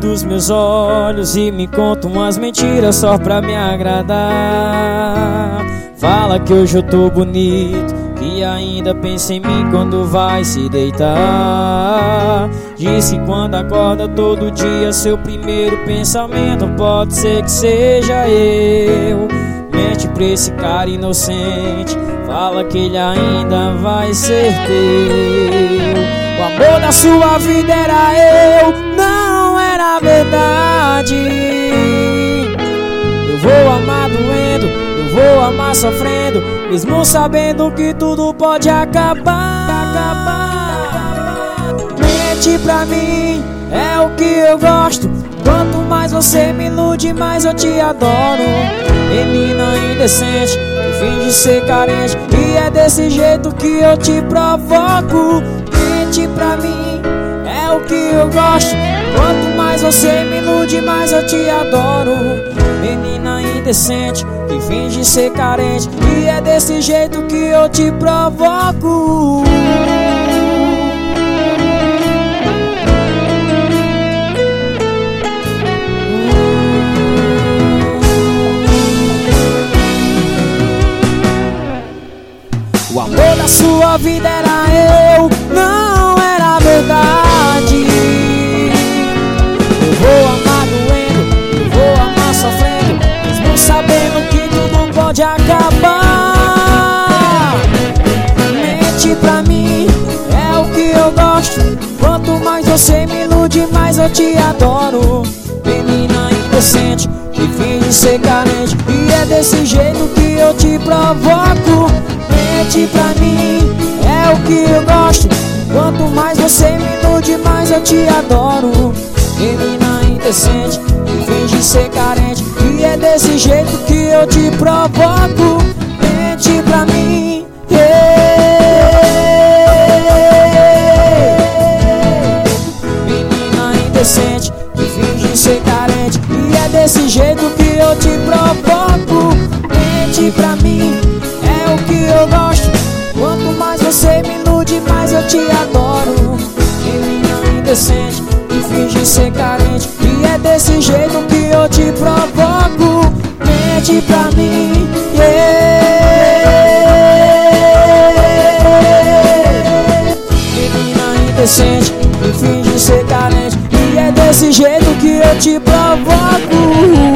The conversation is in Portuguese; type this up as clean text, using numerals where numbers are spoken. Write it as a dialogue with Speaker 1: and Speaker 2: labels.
Speaker 1: dos meus olhos e me conta umas mentiras só pra me agradar. Fala que hoje eu tô bonito, que ainda pensa em mim quando vai se deitar. Diz que quando acorda todo dia seu primeiro pensamento pode ser que seja eu. Mente pra esse cara inocente, fala que ele ainda vai ser teu. O amor da sua vida era eu, não era verdade. Eu vou amar doendo, eu vou amar sofrendo, mesmo sabendo que tudo pode acabar. Mente pra mim, é o que eu gosto. Quanto mais você me ilude, mais eu te adoro. Menina indecente, que finge ser carente, e é desse jeito que eu te provoco. Mente pra mim, é o que eu gosto. Quanto mais você me ilude, mais eu te adoro. Menina indecente, que finge ser carente, e é desse jeito que eu te provoco. O amor da sua vida era eu, não era verdade. Eu vou amar doendo, eu vou amar sofrendo, mesmo sabendo que tudo pode acabar. Mente pra mim, é o que eu gosto. Quanto mais você me ilude, mais eu te adoro. Menina indecente, que finge ser carente, e é desse jeito que eu te provoco. Mente pra mim, é o que eu gosto. Quanto mais você me ilude, mais eu te adoro. Menina indecente, que finge ser carente, e é desse jeito que eu te provoco. Mente pra mim, menina indecente, que finge ser carente, e é desse jeito que eu te provoco. Mente pra mim, é o que eu gosto. Quanto mais você me ilude, mais eu te adoro. Menina indecente, que finge ser carente, e é desse jeito que eu te provoco. Mente pra mim, menina indecente, que finge ser carente, e é desse jeito que eu te provoco.